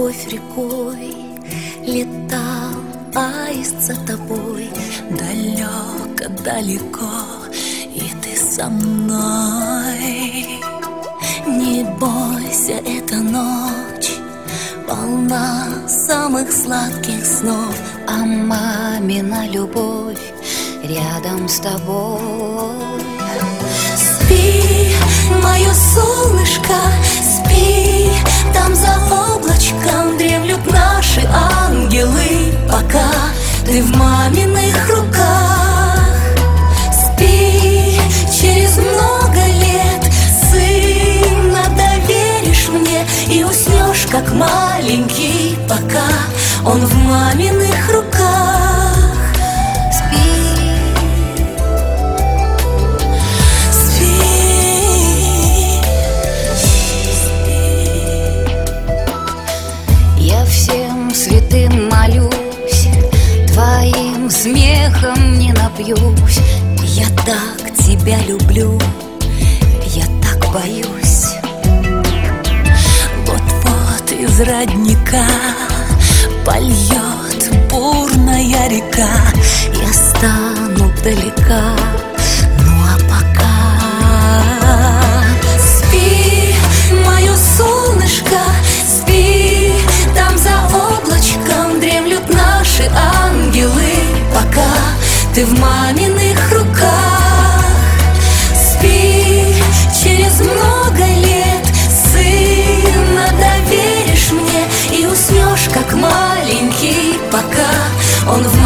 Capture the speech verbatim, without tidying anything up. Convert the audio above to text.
любовь рекой летал аист за тобой. Далеко-далеко, и ты со мной. Не бойся, эта ночь полна самых сладких снов, а мамина любовь рядом с тобой. Спи, мое солнышко, спи, там за облачком дремлют наши ангелы, пока ты в маминых руках. Спи, через много лет сына доверишь мне и уснешь, как маленький, пока он в маминых руках. Святым молюсь, твоим смехом не напьюсь. Я так тебя люблю, я так боюсь. Вот-вот из родника польет бурная река. Я стану далека, ну а пока спи, мое солнышко, спи, там за облачком дремлют наши ангелы, пока ты в маминых руках. Спи, через много лет сына доверишь мне и уснешь, как маленький, пока он в